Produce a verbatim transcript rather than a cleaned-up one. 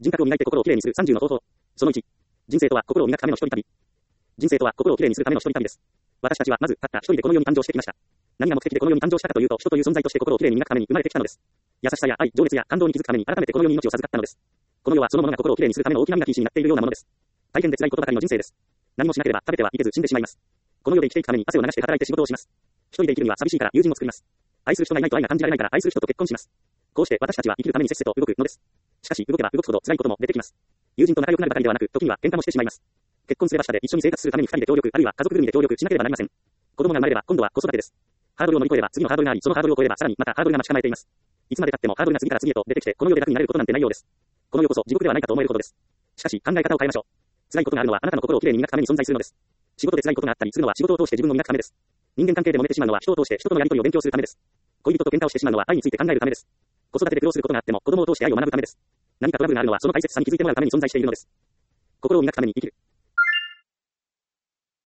人格を磨いて心をきれいにするさんじゅうの方法。そのいち。人生とは心を磨くための一人旅。人生とは心をきれいにするための一人旅です。私たちはまず、たった一人でこの世に誕生してきました。何が目的でこの世に誕生したかというと、人という存在として心をきれいに磨くために生まれてきたのです。優しさや愛、情熱や感動に気づくために改めてこの世に命を授かったのです。この世はそのものが心をきれいにするための大きな磨き石になっているようなものです。大変で辛いことばかりの人生です。何もしなければ食べてはいけず死んでしまいます。この世で生きていくために汗を流して働いて仕事をします。一人で生きるには寂しいから友人を作ります。愛する人がいないと愛が感じられないから愛する人と結婚します。こうして私たちは生きるためにせっせと動くのです。しかし動けば動くほど辛いことも出てきます。友人と仲良くなるばかりではなく、時には喧嘩もしてしまいます。結婚すれば下で一緒に生活するために二人で協力、あるいは家族ぐるみで協力しなければなりません。子供が生まれれば今度は子育てです。ハードルを乗り越えれば次のハードルがあり、そのハードルを越えればさらにまたハードルが待ち構えています。いつまで経ってもハードルが次から次へと出てきて、この世で楽になれることなんてないようです。この世こそ地獄ではないかと思えるほどです。しかし考え方を変えましょう。辛いことがあるのはあなたの心をきれいに磨くために存在するのです。仕事で辛いことがあったりするのは仕事を通して自分を磨くためです。人間関係で揉めてしまうのは人を通して人とのやり取りを勉強するためです。恋人と喧嘩をしてしまうのは愛について考えるためです。子育てで苦労することがあっても子供を通して愛を学ぶためです。何かトラブルがあるのはその大切さに気づいてもらうために存在しているのです。心を磨くために生きる。